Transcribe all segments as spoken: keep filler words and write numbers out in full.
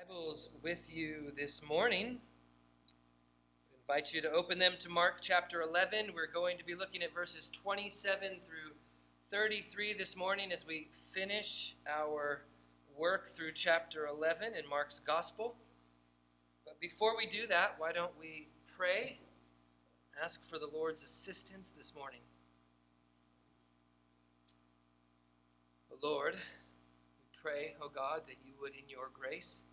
Bibles with you this morning. I invite you to open them to Mark chapter eleven. We're going to be looking at verses twenty-seven through thirty-three this morning as we finish our work through chapter eleven in Mark's Gospel. But before we do that, why don't we pray, ask for the Lord's assistance this morning. O Lord, we pray, O God, that you would in your grace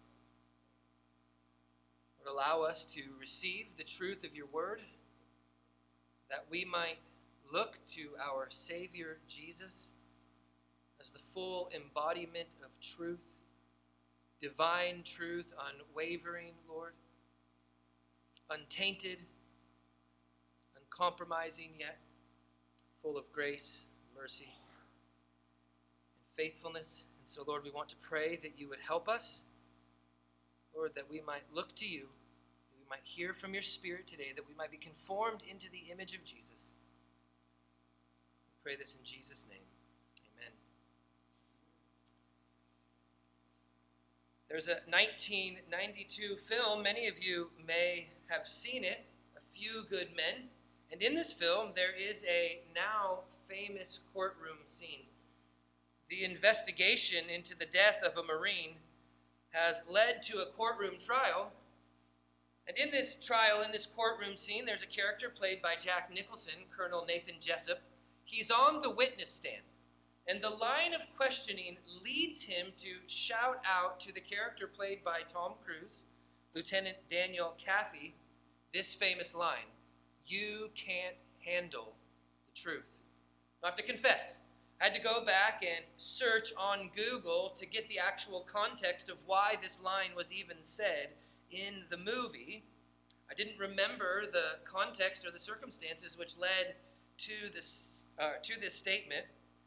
Lord, allow us to receive the truth of your word, that we might look to our Savior Jesus as the full embodiment of truth, divine truth, unwavering, Lord, untainted, uncompromising, yet full of grace, mercy, and faithfulness. And so, Lord, we want to pray that you would help us, Lord, that we might look to you, that we might hear from your Spirit today, that we might be conformed into the image of Jesus. We pray this in Jesus' name. Amen. There's a nineteen ninety-two film, many of you may have seen it, A Few Good Men. And in this film, there is a now famous courtroom scene. The investigation into the death of a Marine has led to a courtroom trial. And in this trial, in this courtroom scene, there's a character played by Jack Nicholson, Colonel Nathan Jessup. He's on the witness stand. And the line of questioning leads him to shout out to the character played by Tom Cruise, Lieutenant Daniel Kaffee, this famous line: "You can't handle the truth." I have to confess, I had to go back and search on Google to get the actual context of why this line was even said in the movie. I didn't remember the context or the circumstances which led to this, uh, to this statement.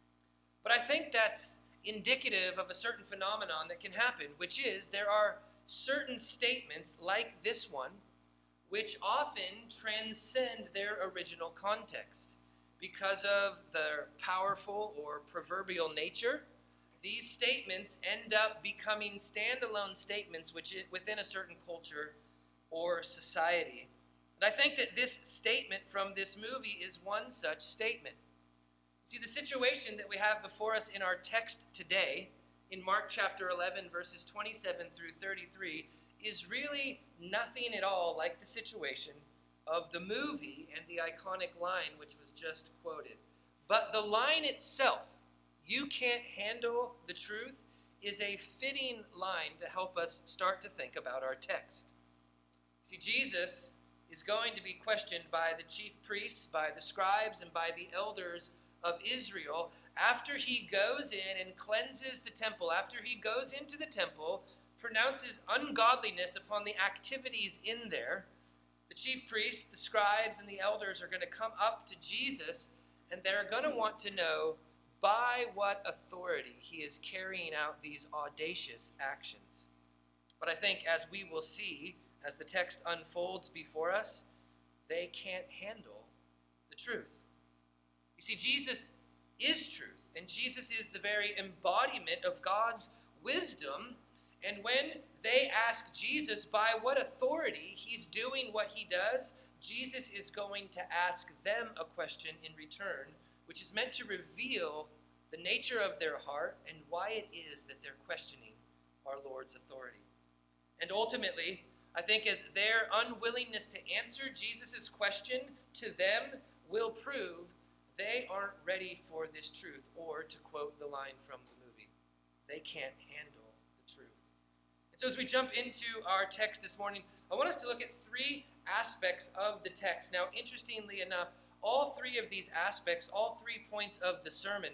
But I think that's indicative of a certain phenomenon that can happen, which is there are certain statements like this one which often transcend their original context. Because of their powerful or proverbial nature, these statements end up becoming standalone statements which within a certain culture or society. And I think that this statement from this movie is one such statement. See, the situation that we have before us in our text today, in Mark chapter eleven, verses twenty-seven through thirty-three, is really nothing at all like the situation of the movie and the iconic line which was just quoted. But the line itself, "You can't handle the truth," is a fitting line to help us start to think about our text. See, Jesus is going to be questioned by the chief priests, by the scribes, and by the elders of Israel after he goes in and cleanses the temple, after he goes into the temple, pronounces ungodliness upon the activities in there. The chief priests, the scribes, and the elders are going to come up to Jesus, and they're going to want to know by what authority he is carrying out these audacious actions. But I think, as we will see, as the text unfolds before us, they can't handle the truth. You see, Jesus is truth, and Jesus is the very embodiment of God's wisdom. And when they ask Jesus by what authority he's doing what he does, Jesus is going to ask them a question in return, which is meant to reveal the nature of their heart and why it is that they're questioning our Lord's authority. And ultimately, I think as their unwillingness to answer Jesus' question to them will prove they aren't ready for this truth, or to quote the line from the movie, they can't handle the truth. And so as we jump into our text this morning, I want us to look at three aspects of the text. Now, interestingly enough, all three of these aspects, all three points of the sermon,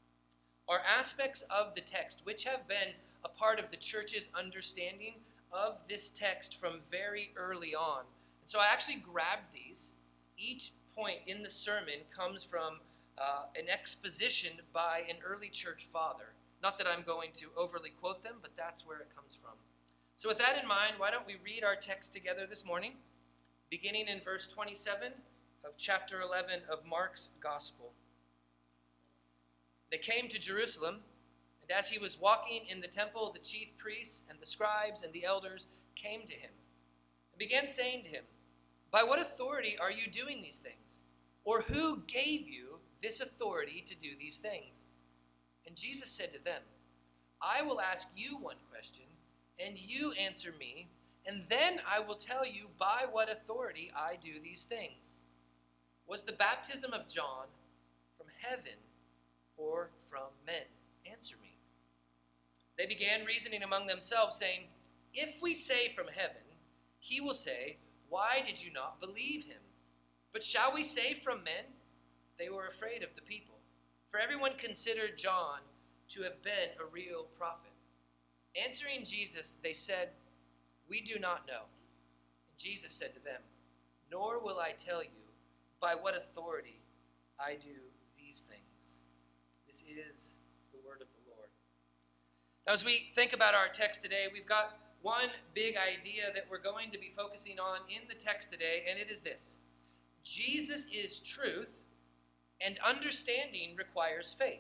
are aspects of the text which have been a part of the church's understanding of this text from very early on. And so I actually grabbed these. Each point in the sermon comes from uh, an exposition by an early church father. Not that I'm going to overly quote them, but that's where it comes from. So with that in mind, why don't we read our text together this morning, beginning in verse twenty-seven of chapter eleven of Mark's Gospel. They came to Jerusalem, And as he was walking in the temple, the chief priests and the scribes and the elders came to him and began saying to him, "By what authority are you doing these things? Or who gave you this authority to do these things?" And Jesus said to them, "I will ask you one question, and you answer me, and then I will tell you by what authority I do these things. Was the baptism of John from heaven or from men? Answer me." They began reasoning among themselves, saying, "If we say from heaven, he will say, 'Why did you not believe him?' But shall we say from men?" They were afraid of the people, for everyone considered John to have been a real prophet. Answering Jesus, they said, "We do not know." And Jesus said to them, "Nor will I tell you by what authority I do these things." This is the word of the Lord. Now, as we think about our text today, we've got one big idea that we're going to be focusing on in the text today, and it is this: Jesus is truth, and understanding requires faith.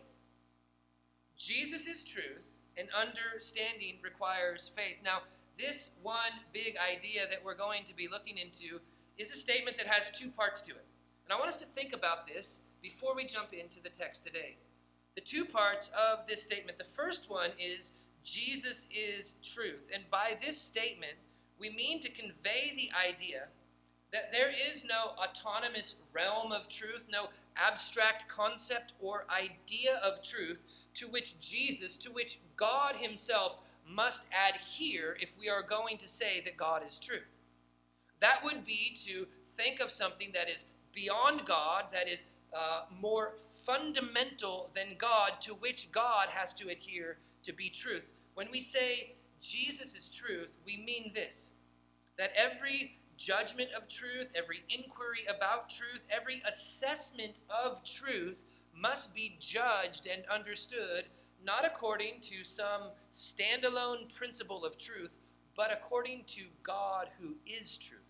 Jesus is truth, and understanding requires faith. Now, this one big idea that we're going to be looking into is a statement that has two parts to it. And I want us to think about this before we jump into the text today. The two parts of this statement. The first one is Jesus is truth. And by this statement, we mean to convey the idea that there is no autonomous realm of truth, no abstract concept or idea of truth to which Jesus, to which God himself must adhere if we are going to say that God is truth. That would be to think of something that is beyond God, that is uh, more fundamental than God, to which God has to adhere to be truth. When we say Jesus is truth, we mean this: that every judgment of truth, every inquiry about truth, every assessment of truth must be judged and understood not according to some standalone principle of truth, but according to God who is truth.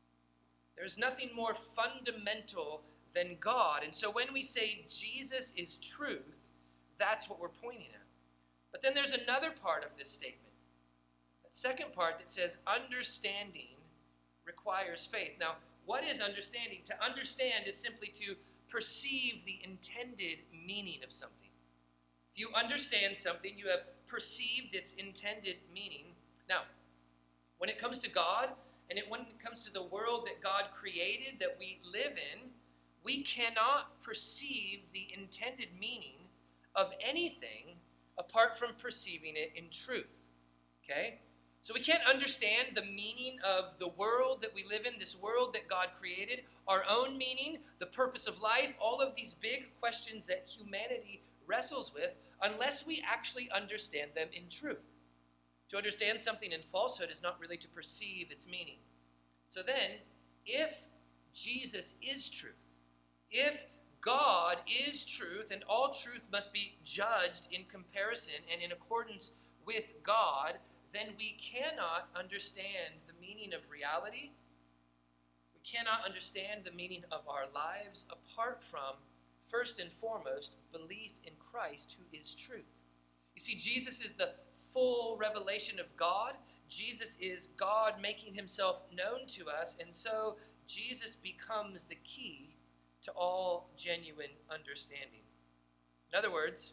There's nothing more fundamental than God. And so when we say Jesus is truth, that's what we're pointing at. But then there's another part of this statement, that second part that says understanding requires faith. Now, what is understanding? To understand is simply to perceive the intended meaning of something. If you understand something, you have perceived its intended meaning. Now, when it comes to God, and it, when it comes to the world that God created, that we live in, we cannot perceive the intended meaning of anything apart from perceiving it in truth. Okay? So we can't understand the meaning of the world that we live in, this world that God created, our own meaning, the purpose of life, all of these big questions that humanity wrestles with, unless we actually understand them in truth. To understand something in falsehood is not really to perceive its meaning. So then, if Jesus is truth, if God is truth, and all truth must be judged in comparison and in accordance with God, then we cannot understand the meaning of reality. We cannot understand the meaning of our lives apart from, first and foremost, belief in Christ, who is truth. You see, Jesus is the full revelation of God. Jesus is God making himself known to us, and so Jesus becomes the key to all genuine understanding. In other words,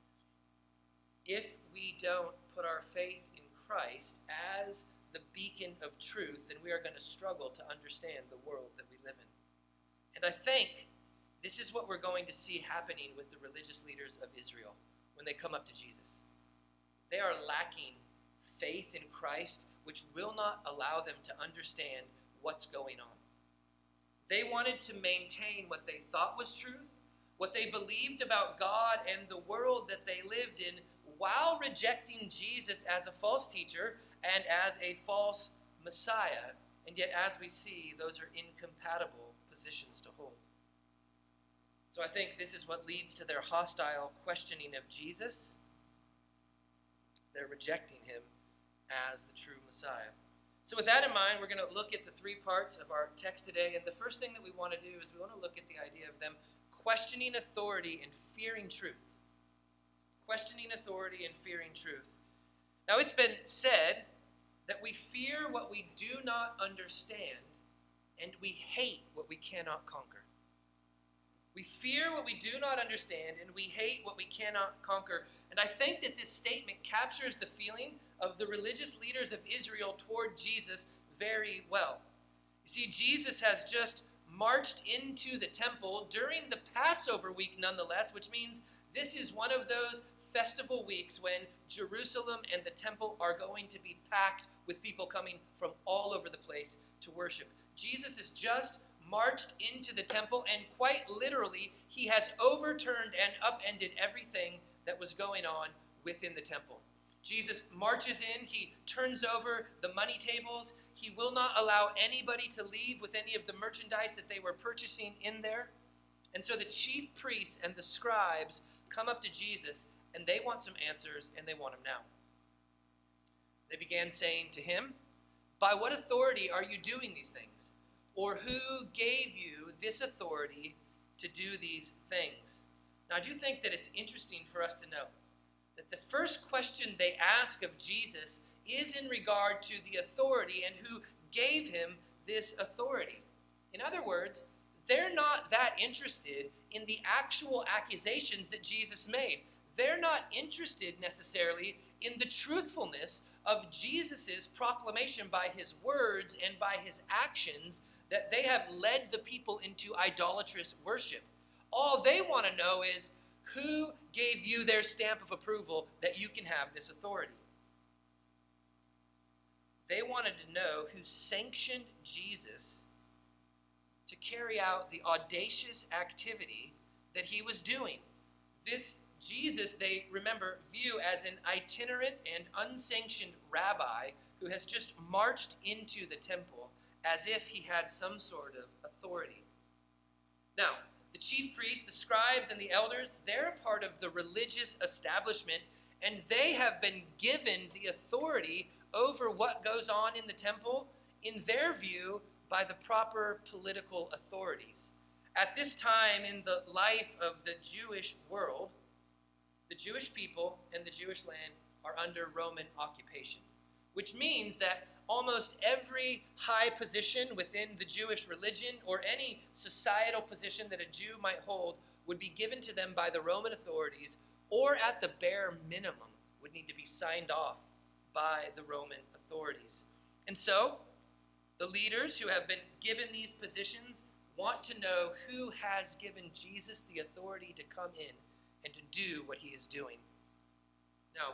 if we don't put our faith in Christ as the beacon of truth, then we are going to struggle to understand the world that we live in. And I think this is what we're going to see happening with the religious leaders of Israel when they come up to Jesus. They are lacking faith in Christ, which will not allow them to understand what's going on. They wanted to maintain what they thought was truth, what they believed about God and the world that they lived in, while rejecting Jesus as a false teacher and as a false Messiah. And yet, as we see, those are incompatible positions to hold. So I think this is what leads to their hostile questioning of Jesus. They're rejecting him as the true Messiah. So with that in mind, we're going to look at the three parts of our text today. And the first thing that we want to do is we want to look at the idea of them questioning authority and fearing truth. questioning authority and fearing truth. Now, it's been said that we fear what we do not understand, and we hate what we cannot conquer. We fear what we do not understand, and we hate what we cannot conquer. And I think that this statement captures the feeling of the religious leaders of Israel toward Jesus very well. You see, Jesus has just marched into the temple during the Passover week nonetheless, which means this is one of those festival weeks when Jerusalem and the temple are going to be packed with people coming from all over the place to worship. Jesus has just marched into the temple, and quite literally, he has overturned and upended everything that was going on within the temple. Jesus marches in, he turns over the money tables. He will not allow anybody to leave with any of the merchandise that they were purchasing in there. And so the chief priests and the scribes come up to Jesus, and they want some answers, and they want him now. They began saying to him, "By what authority are you doing these things? Or who gave you this authority to do these things?" Now, I do think that it's interesting for us to know that the first question they ask of Jesus is in regard to the authority and who gave him this authority. In other words, they're not that interested in the actual accusations that Jesus made. They're not interested necessarily in the truthfulness of Jesus' proclamation by his words and by his actions that they have led the people into idolatrous worship. All they want to know is, who gave you their stamp of approval that you can have this authority? They wanted to know who sanctioned Jesus to carry out the audacious activity that he was doing. This Jesus, they remember, view as an itinerant and unsanctioned rabbi who has just marched into the temple as if he had some sort of authority. Now, the chief priests, the scribes, and the elders, they're a part of the religious establishment, and they have been given the authority over what goes on in the temple, in their view, by the proper political authorities. At this time in the life of the Jewish world, the Jewish people and the Jewish land are under Roman occupation, which means that almost every high position within the Jewish religion or any societal position that a Jew might hold would be given to them by the Roman authorities, or at the bare minimum would need to be signed off by the Roman authorities. And so, the leaders who have been given these positions want to know who has given Jesus the authority to come in and to do what he is doing. Now,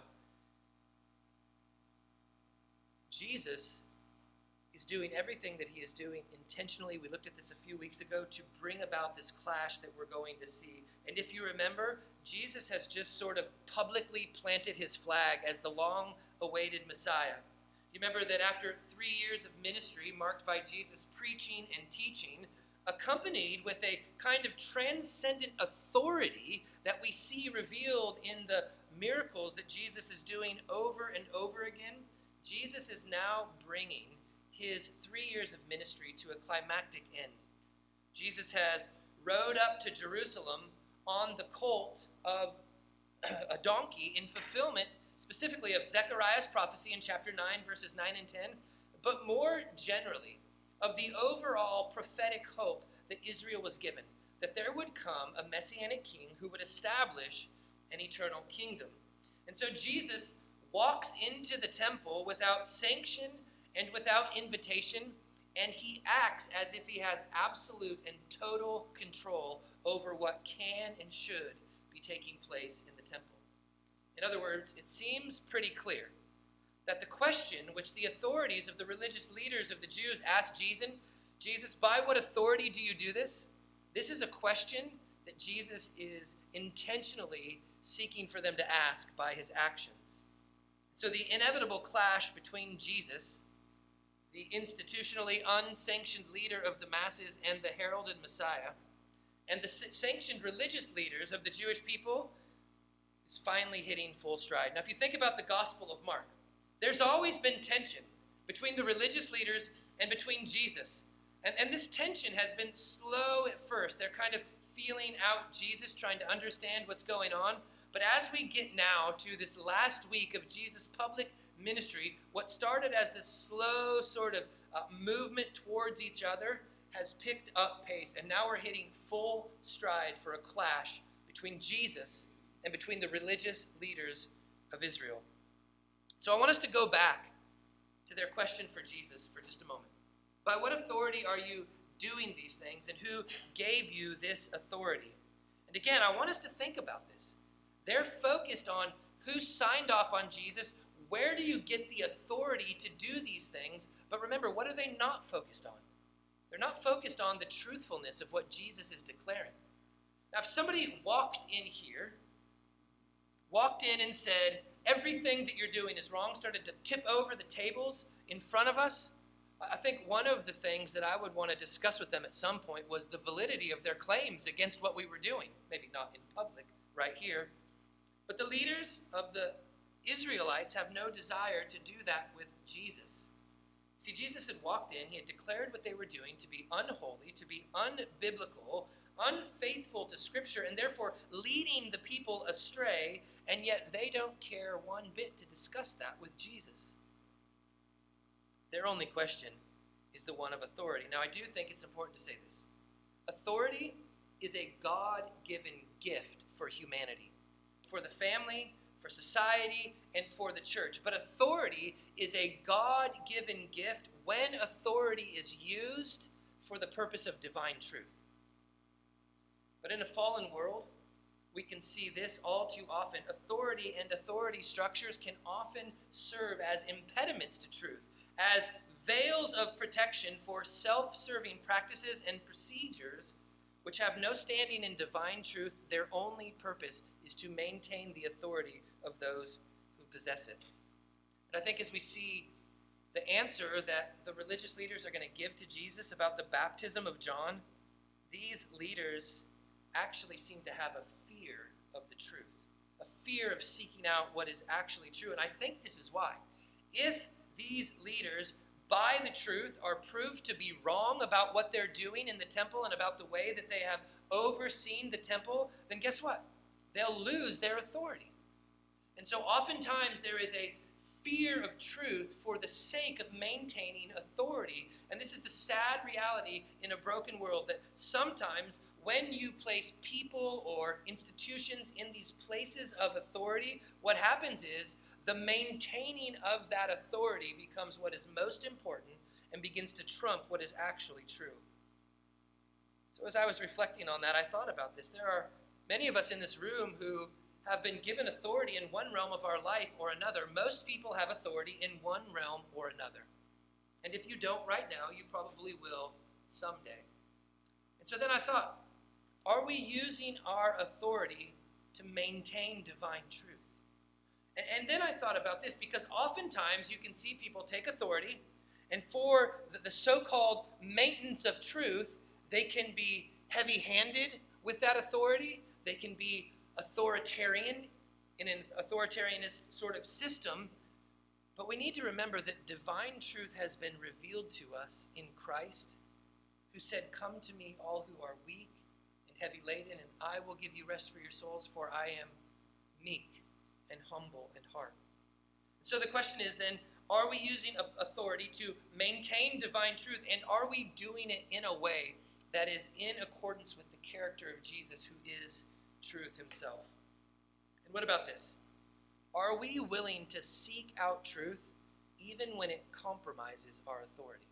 Jesus is doing everything that he is doing intentionally. We looked at this a few weeks ago to bring about this clash that we're going to see. And if you remember, Jesus has just sort of publicly planted his flag as the long-awaited Messiah. You remember that after three years of ministry marked by Jesus preaching and teaching, accompanied with a kind of transcendent authority that we see revealed in the miracles that Jesus is doing over and over again, Jesus is now bringing his three years of ministry to a climactic end. Jesus has rode up to Jerusalem on the colt of a donkey in fulfillment specifically of Zechariah's prophecy in chapter nine, verses nine and ten, but more generally of the overall prophetic hope that Israel was given, that there would come a messianic king who would establish an eternal kingdom. And so Jesus walks into the temple without sanction and without invitation, and he acts as if he has absolute and total control over what can and should be taking place in the temple. In other words, it seems pretty clear that the question which the authorities of the religious leaders of the Jews asked Jesus, Jesus, by what authority do you do this? This is a question that Jesus is intentionally seeking for them to ask by his actions. So the inevitable clash between Jesus, the institutionally unsanctioned leader of the masses and the heralded Messiah, and the sanctioned religious leaders of the Jewish people is finally hitting full stride. Now, if you think about the Gospel of Mark, there's always been tension between the religious leaders and between Jesus. And, and this tension has been slow at first. They're kind of feeling out Jesus, trying to understand what's going on. But as we get now to this last week of Jesus' public ministry, what started as this slow sort of uh, movement towards each other has picked up pace, and now we're hitting full stride for a clash between Jesus and between the religious leaders of Israel. So I want us to go back to their question for Jesus for just a moment. By what authority are you doing these things, and who gave you this authority? And again, I want us to think about this. They're focused on who signed off on Jesus. Where do you get the authority to do these things? But remember, what are they not focused on? They're not focused on the truthfulness of what Jesus is declaring. Now, if somebody walked in here, walked in and said, everything that you're doing is wrong, started to tip over the tables in front of us, I think one of the things that I would want to discuss with them at some point was the validity of their claims against what we were doing. Maybe not in public, right here. But the leaders of the Israelites have no desire to do that with Jesus. See, Jesus had walked in, he had declared what they were doing to be unholy, to be unbiblical, unfaithful to Scripture, and therefore leading the people astray, and yet they don't care one bit to discuss that with Jesus. Their only question is the one of authority. Now, I do think it's important to say this. Authority is a God-given gift for humanity, for the family, for society, and for the church. But authority is a God-given gift when authority is used for the purpose of divine truth. But in a fallen world, we can see this all too often. Authority and authority structures can often serve as impediments to truth, as veils of protection for self-serving practices and procedures which have no standing in divine truth. Their only purpose is to maintain the authority of those who possess it. And I think as we see the answer that the religious leaders are going to give to Jesus about the baptism of John, these leaders actually seem to have a fear of the truth, a fear of seeking out what is actually true. And I think this is why. If these leaders, by the truth, are proved to be wrong about what they're doing in the temple and about the way that they have overseen the temple, then guess what? They'll lose their authority. And so oftentimes there is a fear of truth for the sake of maintaining authority. And this is the sad reality in a broken world, that sometimes when you place people or institutions in these places of authority, what happens is the maintaining of that authority becomes what is most important and begins to trump what is actually true. So as I was reflecting on that, I thought about this. There are many of us in this room who have been given authority in one realm of our life or another. Most people have authority in one realm or another. And if you don't right now, you probably will someday. And so then I thought, are we using our authority to maintain divine truth? And, and then I thought about this, because oftentimes you can see people take authority, and for the, the so-called maintenance of truth, they can be heavy-handed with that authority. They can be authoritarian in an authoritarianist sort of system. But we need to remember that divine truth has been revealed to us in Christ, who said, "Come to me, all who are weak and heavy laden, and I will give you rest for your souls, for I am meek and humble in heart." So the question is then, are we using authority to maintain divine truth, and are we doing it in a way that is in accordance with the character of Jesus, who is truth himself? And what about this? Are we willing to seek out truth even when it compromises our authority?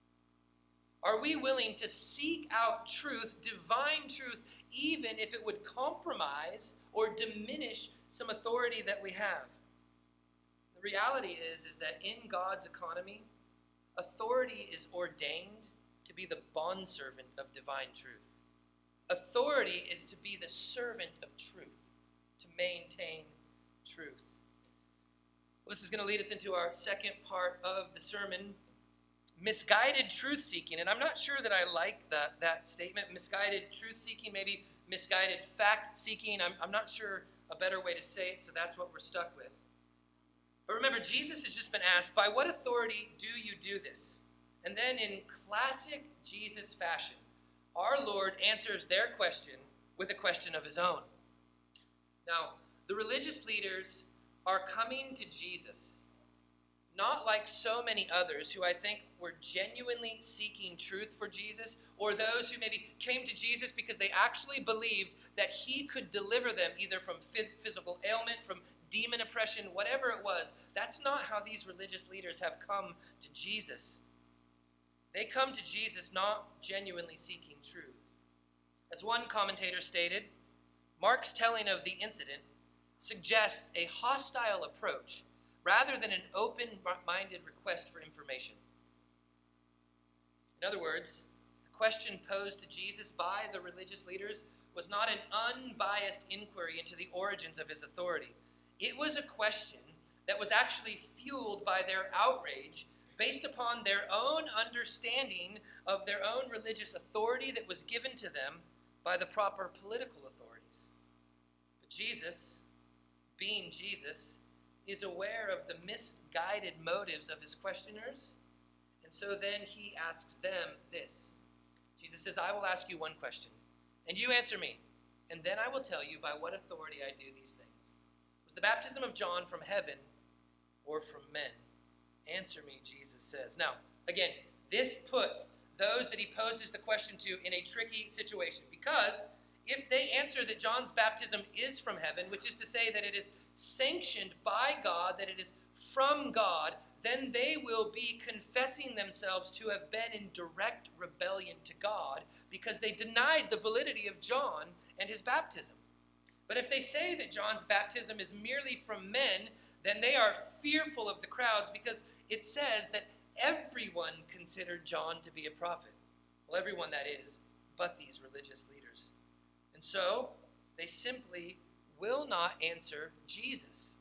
Are we willing to seek out truth, divine truth, even if it would compromise or diminish some authority that we have? The reality is, is that in God's economy, authority is ordained to be the bondservant of divine truth. Authority is to be the servant of truth, to maintain truth. Well, this is going to lead us into our second part of the sermon, misguided truth-seeking. And I'm not sure that I like that, that statement, misguided truth-seeking, maybe misguided fact-seeking. I'm, I'm not sure a better way to say it, so that's what we're stuck with. But remember, Jesus has just been asked, by what authority do you do this? And then in classic Jesus fashion, our Lord answers their question with a question of his own. Now, The religious leaders are coming to Jesus, not like so many others who I think were genuinely seeking truth for Jesus, or those who maybe came to Jesus because they actually believed that he could deliver them either from physical ailment, from demon oppression, whatever it was. That's not how these religious leaders have come to Jesus. They come to Jesus not genuinely seeking truth. As one commentator stated, Mark's telling of the incident suggests a hostile approach rather than an open-minded request for information. In other words, the question posed to Jesus by the religious leaders was not an unbiased inquiry into the origins of his authority. It was a question that was actually fueled by their outrage based upon their own understanding of their own religious authority that was given to them by the proper political authorities. But Jesus, being Jesus, is aware of the misguided motives of his questioners, and so then he asks them this. Jesus says, I will ask you one question, and you answer me, and then I will tell you by what authority I do these things. Was the baptism of John from heaven or from men? Answer me, Jesus says. Now, again, this puts those that he poses the question to in a tricky situation, because if they answer that John's baptism is from heaven, which is to say that it is sanctioned by God, that it is from God, then they will be confessing themselves to have been in direct rebellion to God because they denied the validity of John and his baptism. But if they say that John's baptism is merely from men, then they are fearful of the crowds because it says that everyone considered John to be a prophet. Well, everyone that is, but these religious leaders. And so, they simply will not answer Jesus.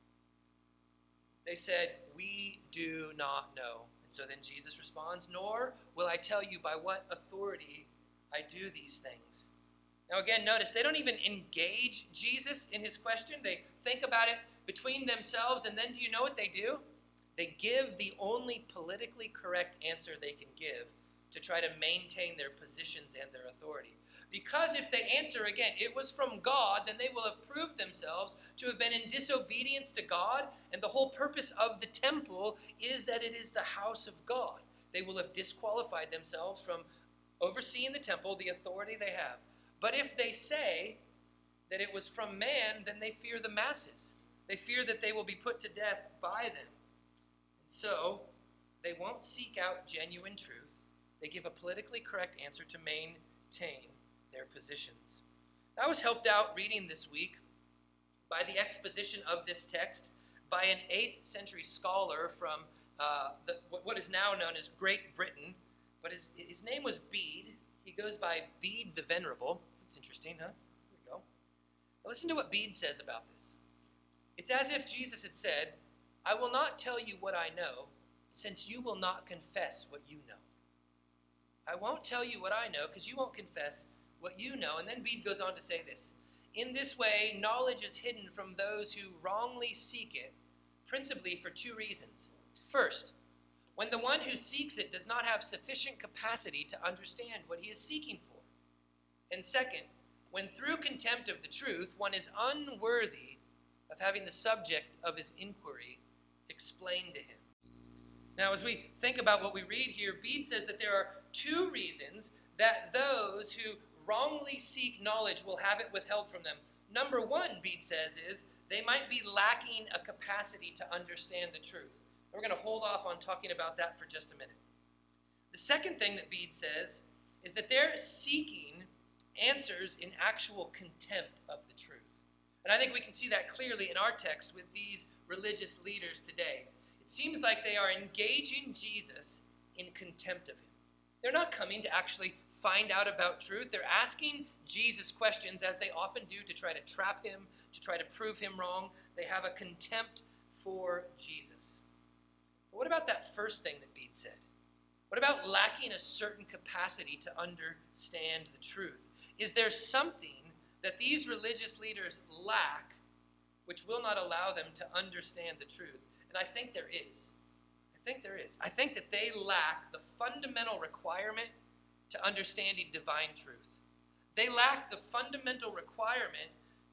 They said, we do not know. And so then Jesus responds, nor will I tell you by what authority I do these things. Now again, notice, they don't even engage Jesus in his question. They think about it between themselves, and then do you know what they do? They give the only politically correct answer they can give to try to maintain their positions and their authority. Because if they answer again, it was from God, then they will have proved themselves to have been in disobedience to God, and the whole purpose of the temple is that it is the house of God. They will have disqualified themselves from overseeing the temple, the authority they have. But if they say that it was from man, then they fear the masses. They fear that they will be put to death by them. And so, they won't seek out genuine truth. They give a politically correct answer to maintain their positions. I was helped out reading this week by the exposition of this text by an eighth century scholar from uh, the, what is now known as Great Britain, but his, his name was Bede. He goes by Bede the Venerable. It's interesting, huh? Here we go. Now listen to what Bede says about this. It's as if Jesus had said, I will not tell you what I know, since you will not confess what you know. I won't tell you what I know, because you won't confess what you know. And then Bede goes on to say this. In this way, knowledge is hidden from those who wrongly seek it, principally for two reasons. First, when the one who seeks it does not have sufficient capacity to understand what he is seeking for. And second, when through contempt of the truth, one is unworthy of having the subject of his inquiry explained to him. Now, as we think about what we read here, Bede says that there are two reasons that those who wrongly seek knowledge will have it withheld from them. Number one, Bede says, is they might be lacking a capacity to understand the truth. We're going to hold off on talking about that for just a minute. The second thing that Bede says is that they're seeking answers in actual contempt of the truth. And I think we can see that clearly in our text with these religious leaders today. It seems like they are engaging Jesus in contempt of him. They're not coming to actually find out about truth. They're asking Jesus questions, as they often do, to try to trap him, to try to prove him wrong. They have a contempt for Jesus. But what about that first thing that Bede said? What about lacking a certain capacity to understand the truth? Is there something that these religious leaders lack which will not allow them to understand the truth? And I think there is. I think there is. I think that they lack the fundamental requirement to understanding divine truth. They lack the fundamental requirement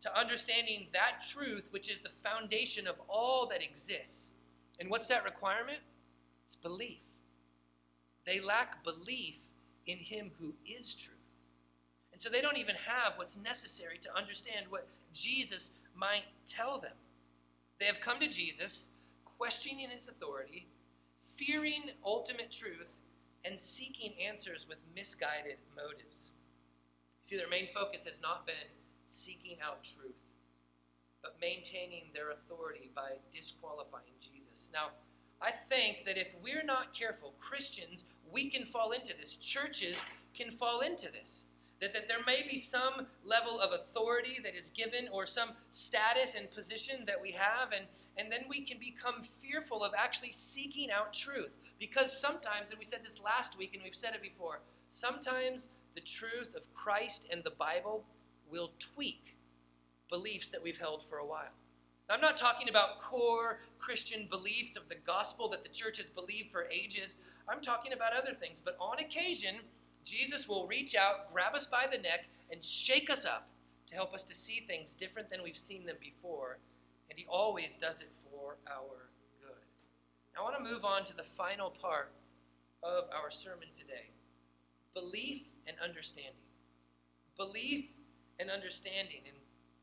to understanding that truth, which is the foundation of all that exists. And what's that requirement? It's belief. They lack belief in him who is truth. And so they don't even have what's necessary to understand what Jesus might tell them. They have come to Jesus, questioning his authority, fearing ultimate truth, and seeking answers with misguided motives. See, their main focus has not been seeking out truth, but maintaining their authority by disqualifying Jesus. Now, I think that if we're not careful, Christians, we can fall into this. Churches can fall into this. That, that there may be some level of authority that is given or some status and position that we have, and, and then we can become fearful of actually seeking out truth. Because sometimes, and we said this last week and we've said it before, sometimes the truth of Christ and the Bible will tweak beliefs that we've held for a while. Now, I'm not talking about core Christian beliefs of the gospel that the church has believed for ages. I'm talking about other things. But on occasion, Jesus will reach out, grab us by the neck, and shake us up to help us to see things different than we've seen them before. And he always does it for our good. Now, I want to move on to the final part of our sermon today. Belief and understanding. Belief and understanding. And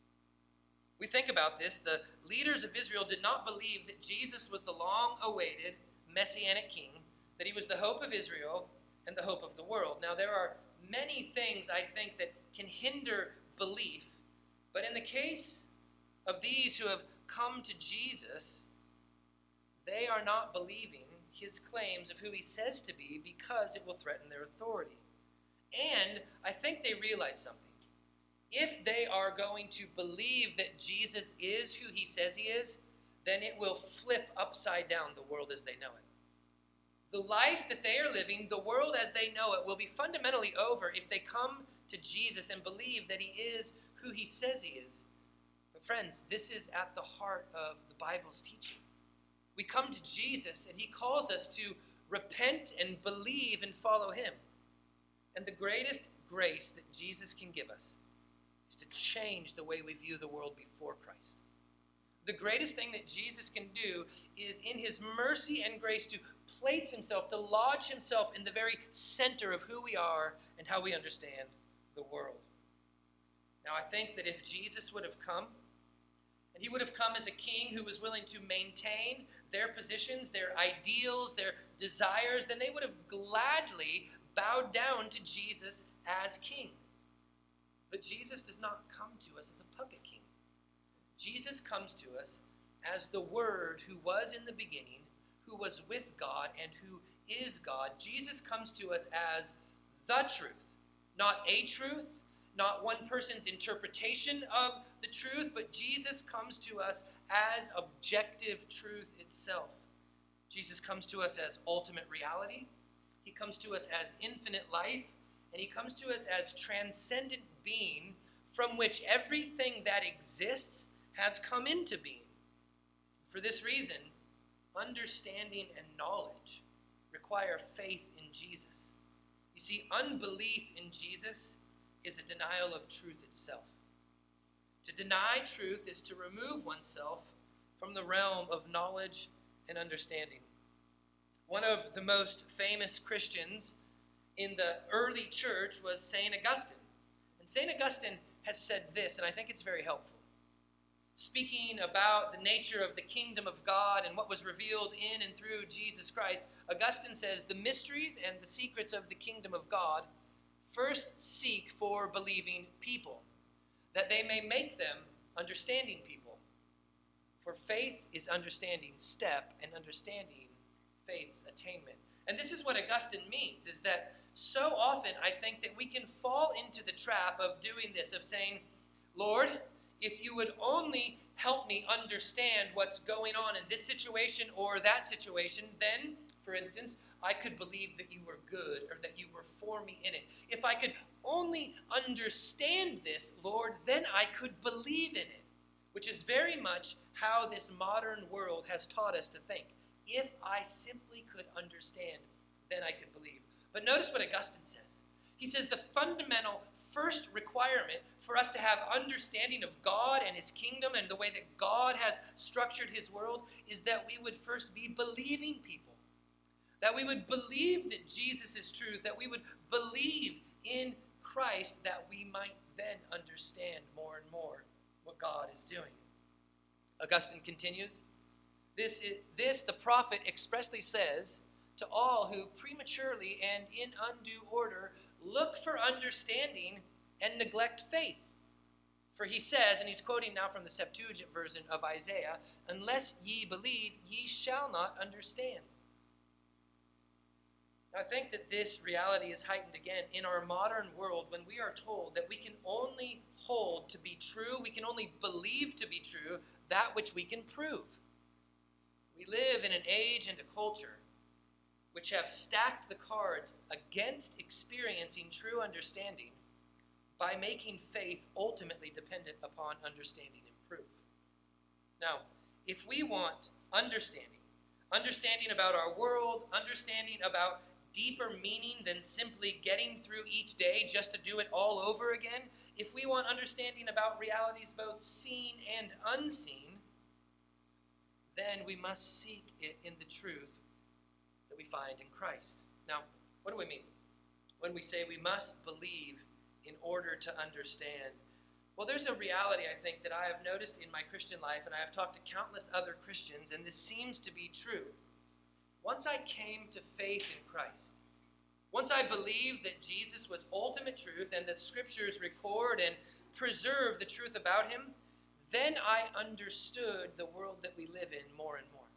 we think about this. The leaders of Israel did not believe that Jesus was the long-awaited Messianic king, that he was the hope of Israel and the hope of the world. Now, there are many things, I think, that can hinder belief, but in the case of these who have come to Jesus, they are not believing his claims of who he says to be because it will threaten their authority. And I think they realize something. If they are going to believe that Jesus is who he says he is, then it will flip upside down the world as they know it. The life that they are living, the world as they know it, will be fundamentally over if they come to Jesus and believe that he is who he says he is. But friends, this is at the heart of the Bible's teaching. We come to Jesus and he calls us to repent and believe and follow him. And the greatest grace that Jesus can give us is to change the way we view the world before Christ. The greatest thing that Jesus can do is in his mercy and grace to place himself, to lodge himself in the very center of who we are and how we understand the world. Now, I think that if Jesus would have come, and he would have come as a king who was willing to maintain their positions, their ideals, their desires, then they would have gladly bowed down to Jesus as king. But Jesus does not come to us as a puppet king. Jesus comes to us as the Word who was in the beginning, who was with God, and who is God. Jesus comes to us as the truth, not a truth, not one person's interpretation of the truth, but Jesus comes to us as objective truth itself. Jesus comes to us as ultimate reality. He comes to us as infinite life, and he comes to us as transcendent being from which everything that exists has come into being. For this reason, understanding and knowledge require faith in Jesus. You see, unbelief in Jesus is a denial of truth itself. To deny truth is to remove oneself from the realm of knowledge and understanding. One of the most famous Christians in the early church was Saint Augustine. And Saint Augustine has said this, and I think it's very helpful. Speaking about the nature of the kingdom of God and what was revealed in and through Jesus Christ, Augustine says, the mysteries and the secrets of the kingdom of God first seek for believing people, that they may make them understanding people. For faith is understanding's step, and understanding faith's attainment. And this is what Augustine means, is that so often I think that we can fall into the trap of doing this, of saying, Lord, if you would only help me understand what's going on in this situation or that situation, then, for instance, I could believe that you were good or that you were for me in it. If I could only understand this, Lord, then I could believe in it, which is very much how this modern world has taught us to think. If I simply could understand, then I could believe. But notice what Augustine says. He says the fundamental first requirement for us to have understanding of God and his kingdom and the way that God has structured his world is that we would first be believing people. That we would believe that Jesus is truth, that we would believe in Christ, that we might then understand more and more what God is doing. Augustine continues, this, is, this the prophet expressly says to all who prematurely and in undue order look for understanding and neglect faith. For he says, and he's quoting now from the Septuagint version of Isaiah, unless ye believe, ye shall not understand. Now, I think that this reality is heightened again in our modern world when we are told that we can only hold to be true, we can only believe to be true that which we can prove. We live in an age and a culture which have stacked the cards against experiencing true understanding by making faith ultimately dependent upon understanding and proof. Now, if we want understanding, understanding about our world, understanding about deeper meaning than simply getting through each day just to do it all over again, if we want understanding about realities both seen and unseen, then we must seek it in the truth that we find in Christ. Now, what do we mean when we say we must believe in order to understand? Well, there's a reality, I think, that I have noticed in my Christian life, and I have talked to countless other Christians, and this seems to be true. Once I came to faith in Christ, once I believed that Jesus was ultimate truth and the scriptures record and preserve the truth about him, then I understood the world that we live in more and more.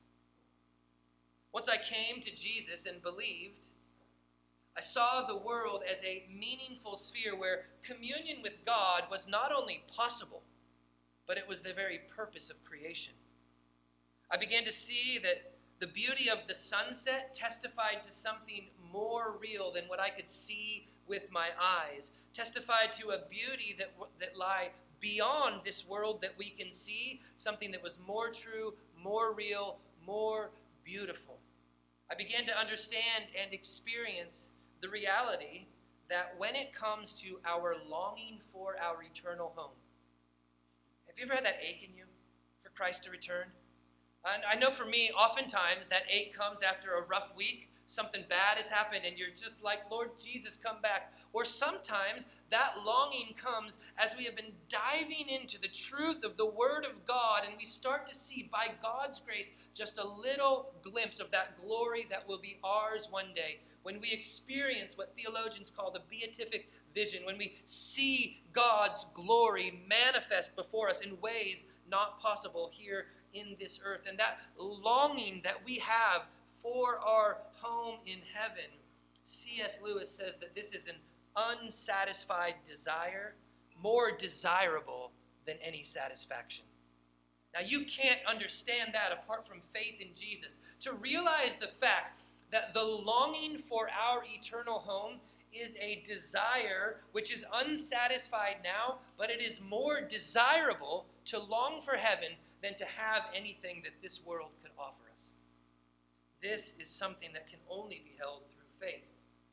Once I came to Jesus and believed, I saw the world as a meaningful sphere where communion with God was not only possible, but it was the very purpose of creation. I began to see that the beauty of the sunset testified to something more real than what I could see with my eyes, testified to a beauty that, that lie beyond this world that we can see, something that was more true, more real, more beautiful. I began to understand and experience the reality that when it comes to our longing for our eternal home, have you ever had that ache in you for Christ to return? And I know for me, oftentimes that ache comes after a rough week. Something bad has happened and you're just like, Lord Jesus, come back. Or sometimes that longing comes as we have been diving into the truth of the Word of God, and we start to see by God's grace just a little glimpse of that glory that will be ours one day. When we experience what theologians call the beatific vision, when we see God's glory manifest before us in ways not possible here in this earth. And that longing that we have for our home in heaven, C S Lewis says that this is an unsatisfied desire, more desirable than any satisfaction. Now, you can't understand that apart from faith in Jesus. To realize the fact that the longing for our eternal home is a desire which is unsatisfied now, but it is more desirable to long for heaven than to have anything that this world could offer us. This is something that can only be held through faith.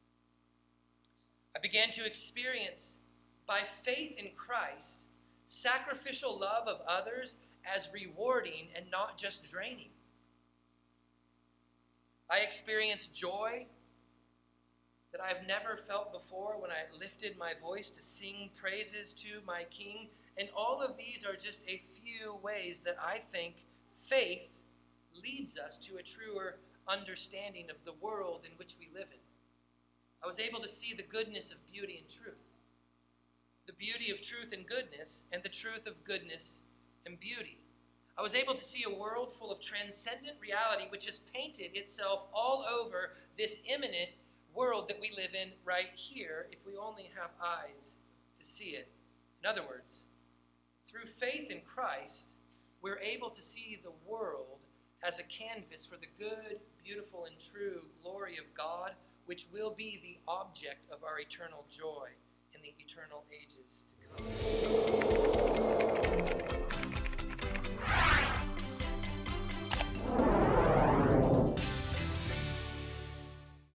I began to experience, by faith in Christ, sacrificial love of others as rewarding and not just draining. I experienced joy that I have never felt before when I lifted my voice to sing praises to my King. And all of these are just a few ways that I think faith leads us to a truer understanding of the world in which we live in. I was able to see the goodness of beauty and truth, the beauty of truth and goodness, and the truth of goodness and beauty. I was able to see a world full of transcendent reality which has painted itself all over this immanent world that we live in right here if we only have eyes to see it. In other words, through faith in Christ, we're able to see the world as a canvas for the good, beautiful, and true glory of God, which will be the object of our eternal joy in the eternal ages to come.